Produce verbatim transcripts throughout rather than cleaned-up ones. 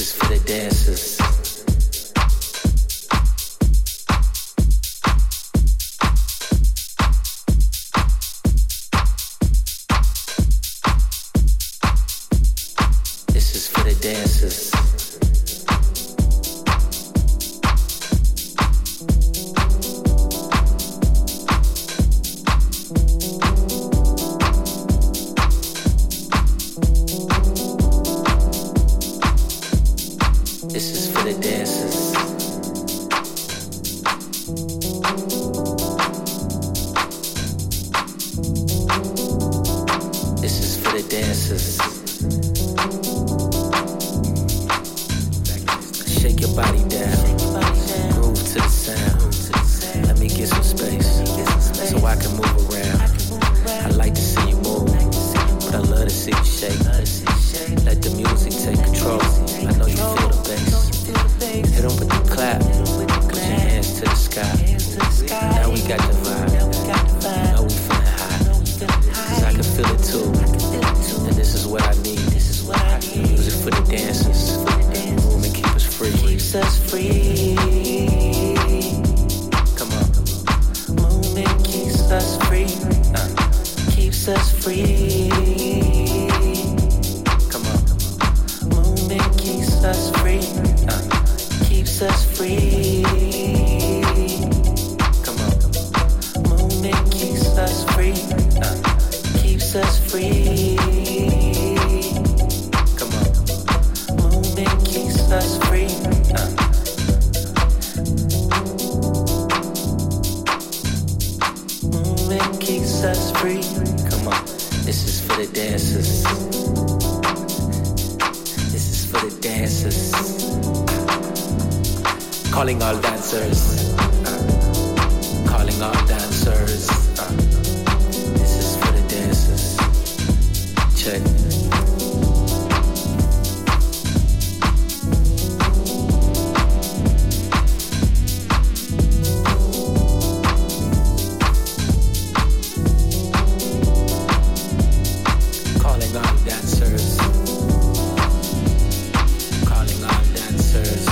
is for the dancers. This is for the dancers. This is for the dancers. This is for the dancers. Shake your body down. Groove to the sound. Let me get some space so I can move around. I like to see you move, but I love to see you shake. Let the music take control. I know you feel the bass. Hit 'em with the clap. Put your hands to the sky. Now we got the vibe. Know we feeling high. Cause I can feel it too. And this is what I need. Music for the dancers. Move and keep us free. Keeps us free. Come on. Movement keeps us free. Uh. Keeps us free. Come on. Movement keeps us free. Uh. Keeps us free. Come on. Movement keeps us free. Uh. Keeps us free. Come on. Movement keeps us free. Uh. Movement keeps us free. Come on. This is for the dancers. This is for the dancers. Calling all dancers. Uh, calling all dancers. Uh, this is for the dancers. Check. Calling all dancers. Calling all dancers.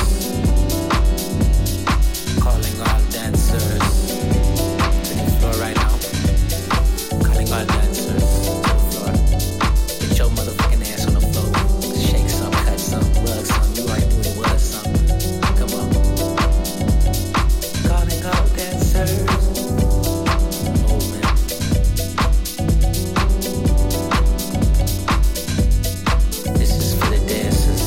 Calling all dancers to the floor right now. Calling all dancers to the floor. Get your motherfucking ass on the floor. Shake some, cut some, rug some. You already knew it was something. Come on. Calling all dancers. Movement. This is for the dancers.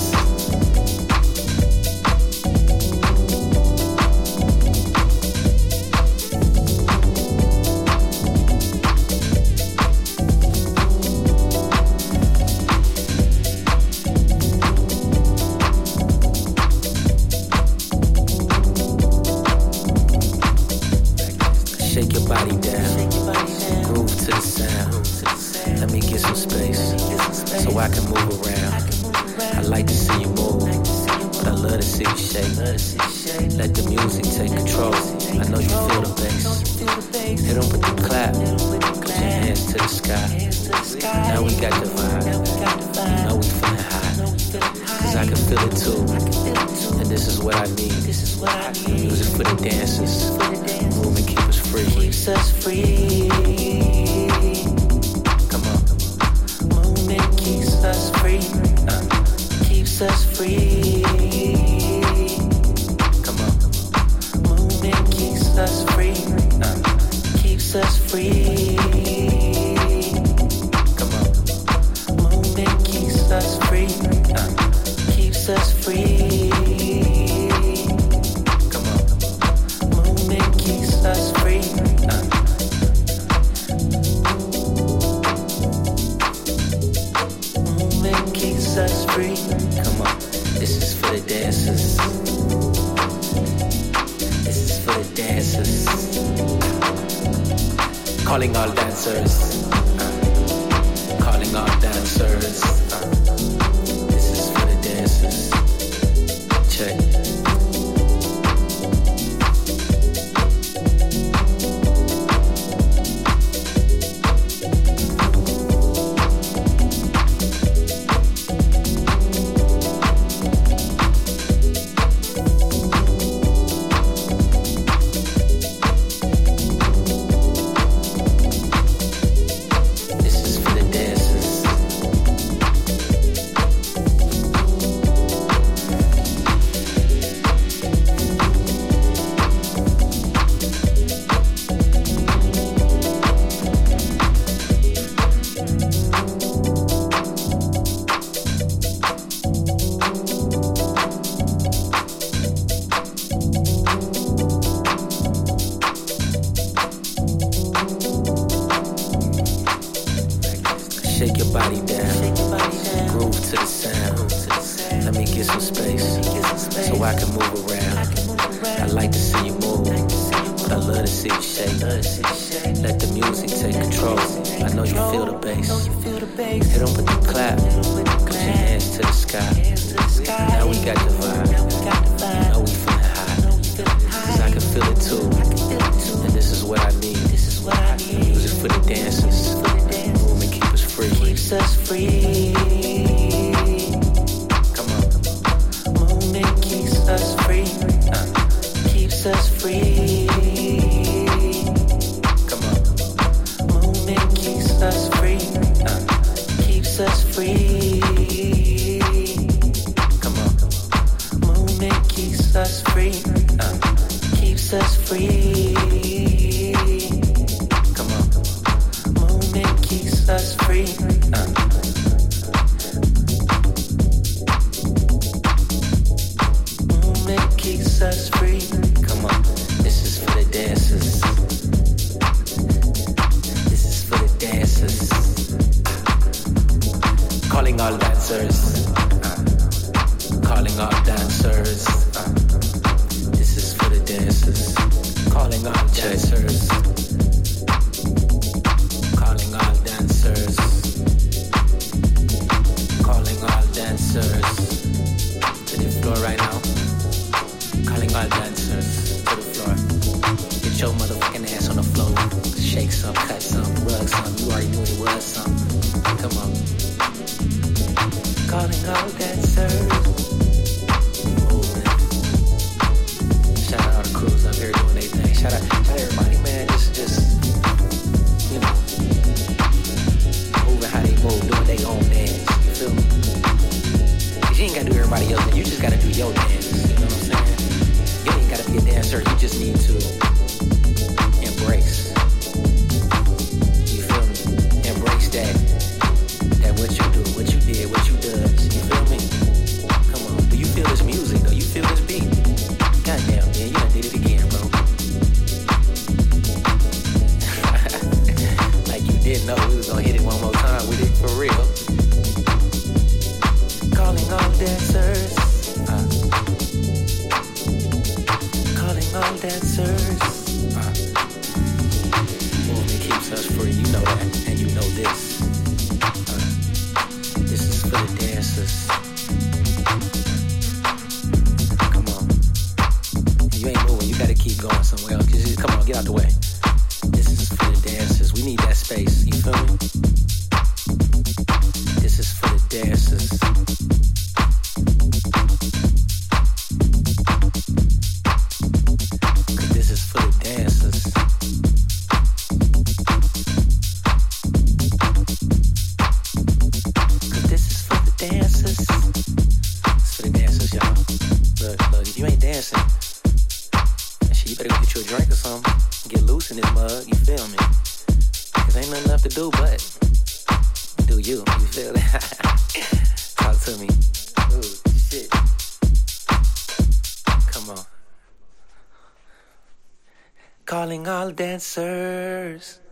Shake your body down. Groove to the sound. Let me get some space so I can move around. I like to see you move, but I love to see you shake. Let the music take control. I know you feel the bass. Hit 'em with the clap. Put your hands to the sky. Now we got the vibe. Know we feeling high. Cause I can feel it too. And this is what I need. Music for the dancers. Move and keep us free. Keeps us free. Come on. Movement keeps us free. Uh. Keeps us free. Come on. Movement keeps us free. Uh. Keeps us free. Come on. Movement keeps us free. Uh. Keeps us free. Come on. Movement keeps us free. Uh. Movement keeps us free. Come on. This is for the dancers. This is for the dancers. Calling all dancers. Uh. Calling all dancers. Uh. This is for the dancers. Check. Let me get some space so I can move around. I like to see you move, but I love to see you shake. Let the music take control. I know you feel the bass. Hit 'em with the clap. Put your hands to the sky. Now we got the vibe. You know we feeling high. Cause I can feel it too. And this is what I need. Music for the dancers. Movement keep us free. Keeps us free. Come on. Movement keeps us free. Uh. Keeps us free. Come on. Movement keeps us free. Uh. Keeps us free. Come on. Movement keeps us free. Uh. Keeps us free. Come on. Movement keeps us free. Uh. Movement keeps us free. Come on. This is for the dancers. This is for the dancers. Calling all dancers. Uh. Calling all dancers. Uh. This is for the dancers. Calling all dancers. Calling all dancers. Calling all dancers to the floor right now. Calling all dancers to the floor. Get your motherfucking ass on the floor. Shake some, cut some, rug some. You already knew what it was, some. Come on. Calling all dancers. Moving. Shout out all the crews up here doing their thing. Shout out, shout out everybody, man. Just, just, you know, moving how they move, doing their own dance. You feel me? Cause you ain't gotta do everybody else, you just gotta do your dance. You know what I'm saying? You ain't gotta be a dancer. You just need to embrace. You feel me? Embrace that. That what you do, what you did, what you does. You feel me? Come on. Do you feel this music? Do you feel this beat? Goddamn, man, you done did it again, bro. Like you didn't know we was gonna hit it one more time with it for real. Calling all dancers. Uh, Calling all dancers. uh. Movement keeps us free. You know that, and you know this. Uh, this is for the dancers. Come on. You ain't moving. You gotta keep going somewhere else. Just, come on, get out the way. This is for the dancers. We need that space. You feel me? This is for the dancers. Cause this is for the dancers. Cause this is for the dancers. It's for the dancers, y'all. Look, look, if you ain't dancing, shit, you better go get you a drink or something. Get loose in this mug, you feel me? Cause ain't nothing left to do but do you, you feel that? Talk to me. Ooh, shit. Come on. Calling all dancers.